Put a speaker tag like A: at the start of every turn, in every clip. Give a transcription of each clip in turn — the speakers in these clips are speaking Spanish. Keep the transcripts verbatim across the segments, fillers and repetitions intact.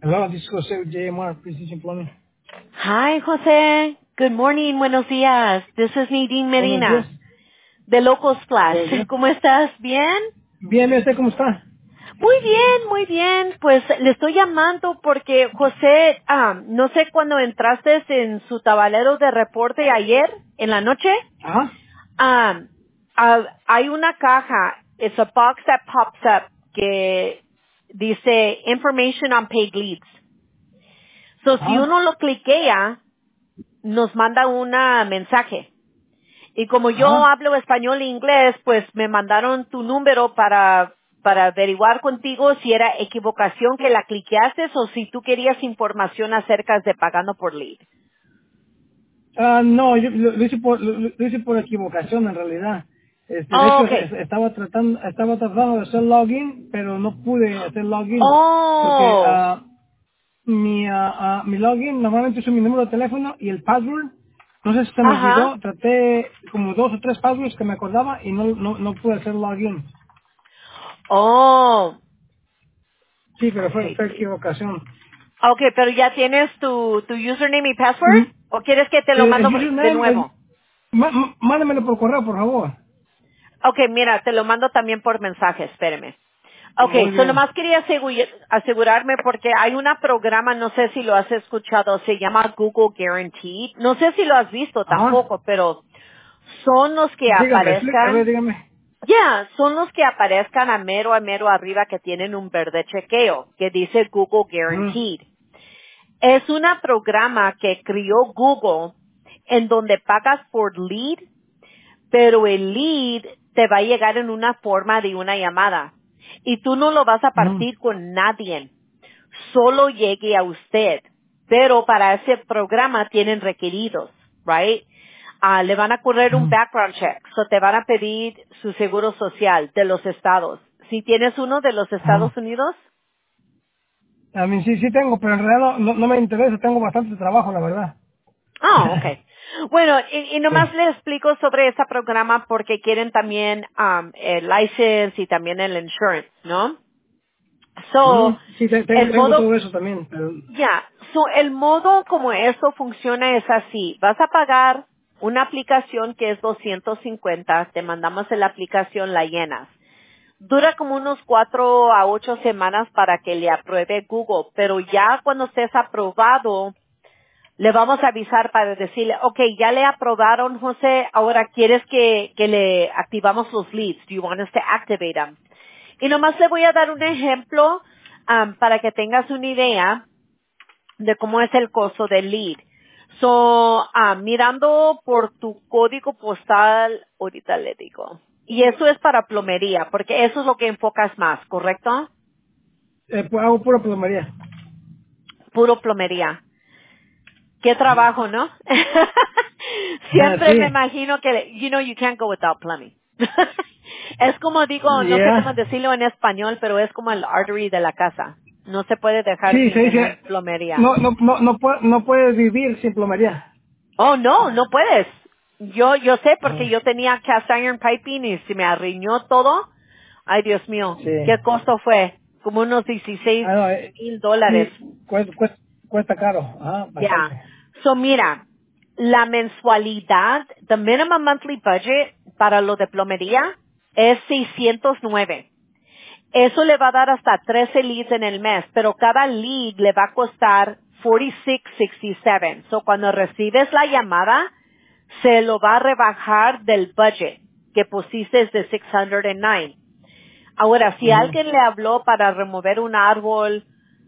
A: Hello, this is Jose with J M R Precision Plumbing.
B: Hi, José. Good morning. Buenos días. This is Nadine
A: Buenos días.
B: Medina de Local
A: Buenos
B: Splash.
A: días.
B: ¿Cómo estás? ¿Bien?
A: Bien, ¿y usted cómo está?
B: Muy bien, muy bien. Pues le estoy llamando porque José, ah, no sé cuándo entraste en su tablero de reporte ayer en la noche.
A: Ajá.
B: Ah, ah, hay una caja, it's a box that pops up que dice Information on Paid Leads. So si
A: Ajá.
B: uno lo cliquea, nos manda un mensaje. Y como yo
A: Ajá.
B: hablo español e inglés, pues me mandaron tu número para, para averiguar contigo si era equivocación que la cliqueaste o si tú querías información acerca de pagando por lead.
A: Ah, no, yo lo, lo hice por lo, lo hice por equivocación en realidad. Este, de
B: Oh,
A: hecho es-
B: okay.
A: estaba tratando estaba tratando de hacer login, pero no pude hacer login porque
B: Oh,
A: ah, mi ah, ah, mi login normalmente uso mi número de teléfono y el password. Entonces se me
B: ajá.
A: olvidó, traté como dos o tres passwords que me acordaba y no no no pude hacer login.
B: Oh,
A: Sí, pero fue,
B: paid
A: fue
B: lead.
A: equivocación.
B: Okay, pero ya tienes tu, tu username y password?
A: Mm,
B: ¿O quieres que te lo
A: El,
B: mando
A: el
B: de
A: username, el,
B: nuevo?
A: má- má- mándemelo por correo, por favor.
B: Okay, mira, te lo mando también por mensaje, espéreme.
A: Muy
B: Okay, so
A: bien.
B: nomás quería asegu- asegurarme porque hay un programa, no sé si lo has escuchado, se llama Google Guaranteed. No sé si lo has visto
A: Ajá.
B: tampoco, pero son los que
A: Dígame, explica, a ver,
B: aparezcan,
A: dígame.
B: ya, son los que aparezcan a mero a mero arriba que tienen un verde chequeo que dice Google
A: Ujú.
B: Guaranteed. Es un programa que crió Google en donde pagas por lead, pero el lead te va a llegar en una forma de una llamada y tú no lo vas a
A: Ujú.
B: partir con nadie, solo llegue a usted. Pero para ese programa tienen requeridos, right? Ah, le van a correr un
A: Ujú.
B: background check, so te van a pedir su seguro social de los estados. Si tienes uno de los
A: Ajá.
B: Estados Unidos,
A: A mí sí, sí tengo, pero en realidad no, no, no me interesa, tengo bastante trabajo, la verdad.
B: ah, okay. Bueno, y, y
A: Sí.
B: nomás le explico sobre este programa porque quieren también um, el license y también el insurance, ¿no? So,
A: Ujú. Sí, te- tengo,
B: el
A: tengo
B: modo,
A: todo eso también, pero...
B: ya, so, el modo como eso funciona es así. Vas a pagar una aplicación que es doscientos cincuenta, te mandamos la aplicación, la llenas. Dura como unos cuatro a ocho semanas para que le apruebe Google, pero ya cuando estés aprobado, le vamos a avisar para decirle, ok, ya le aprobaron, José, ahora quieres que, que le activamos los leads. Do you want us to activate them? Y nomás le voy a dar un ejemplo um, para que tengas una idea de cómo es el costo del lead. So, ah, mirando por tu código postal, ahorita le digo. Y eso es para plomería, porque eso es lo que enfocas más, ¿correcto?
A: Eh, pues hago pura plomería.
B: Puro plomería. Qué trabajo, ¿no?
A: Ah,
B: Siempre me
A: sí.
B: imagino que, you know, you can't go without plumbing. Es como digo, no sé cómo
A: Ya.
B: decirlo en español, pero es como el artery de la casa. No se puede dejar
A: Sí, se
B: sin
A: dice...
B: tener plomería.
A: No, no, no, no, puedo, no puedes vivir sin plomería.
B: Oh, no, no puedes. Yo, yo sé porque
A: Ajá.
B: yo tenía cast iron piping y se me arruinó todo. Ay, Dios mío,
A: Sí.
B: ¿qué costo fue? Como unos dieciséis
A: Ah, no, eh,
B: mil dólares.
A: sí, cuesta, cuesta, cuesta caro. Ajá,
B: Ya.
A: bastante.
B: So, mira, la mensualidad, the minimum monthly budget para lo de plomería es seiscientos nueve. Eso le va a dar hasta trece leads en el mes, pero cada lead le va a costar cuarenta y seis sesenta y siete. So, cuando recibes la llamada, se lo va a rebajar del budget que pusiste de seiscientos nueve. Ahora, si
A: Ujú.
B: alguien le habló para remover un árbol,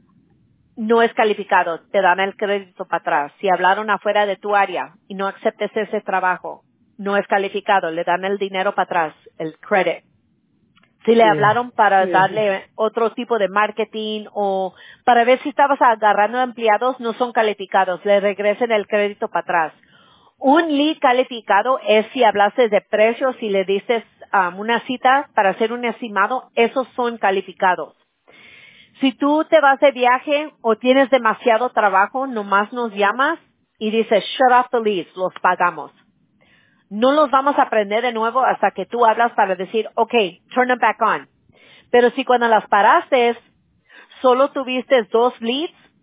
B: no es calificado, te dan el crédito para atrás. Si hablaron afuera de tu área y no aceptes ese trabajo, no es calificado, le dan el dinero para atrás, el credit. Si le
A: Sí,
B: hablaron para
A: sí, sí.
B: darle otro tipo de marketing o para ver si estabas agarrando empleados, no son calificados, le regresen el crédito para atrás. Un lead calificado es si hablaste de precios, si le dices um, una cita para hacer un estimado, esos son calificados. Si tú te vas de viaje o tienes demasiado trabajo, nomás nos llamas y dices, shut off the leads, los pagamos. No los vamos a aprender de nuevo hasta que tú hablas para decir, okay, turn them back on. Pero si cuando las paraste, solo tuviste dos leads,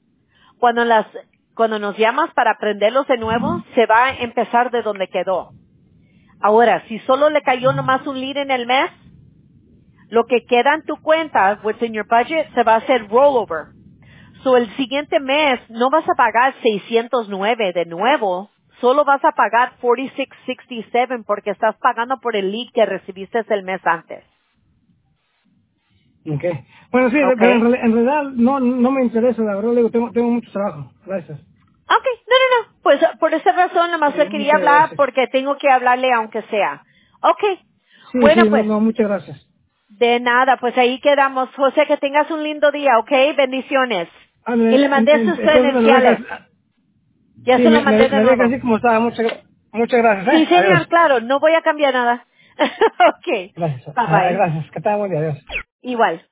B: Cuando las, cuando nos llamas para prenderlos de nuevo, se va a empezar de donde quedó. Ahora, si solo le cayó nomás un lead en el mes, lo que queda en tu cuenta, what's in your budget, se va a hacer rollover. So, el siguiente mes no vas a pagar seiscientos nueve de nuevo, solo vas a pagar cuarenta y seis sesenta y siete porque estás pagando por el lead que recibiste el mes antes.
A: Okay. Bueno, sí, pero en,
B: ¿Ok?
A: reali- en realidad no, no me interesa, la verdad, le digo, tengo, tengo mucho trabajo. Gracias.
B: Ok, no, no, no. Pues por esa razón nomás le
A: Sí,
B: quería
A: muchas
B: hablar
A: gracias.
B: porque tengo que hablarle aunque sea. Ok.
A: Sí, sí,
B: Bueno,
A: no,
B: pues,
A: no, muchas gracias.
B: de nada, pues ahí quedamos. José, que tengas un lindo día, ¿ok? Bendiciones.
A: Ah,
B: Y
A: me-
B: le
A: en-
B: mandé
A: en-
B: sus
A: entonces me lo
B: credenciales.
A: dejas, ah,
B: Ya
A: sí,
B: se lo
A: me, me,
B: mandé de
A: me dejas
B: nuevo.
A: así como estaba. Muchas, muchas gracias,
B: Sí,
A: ¿eh?
B: señor,
A: Adiós.
B: claro, no voy a cambiar nada. Ok.
A: Gracias.
B: Bye
A: Ah,
B: bye.
A: gracias. Que tenga buen día. Adiós.
B: Igual.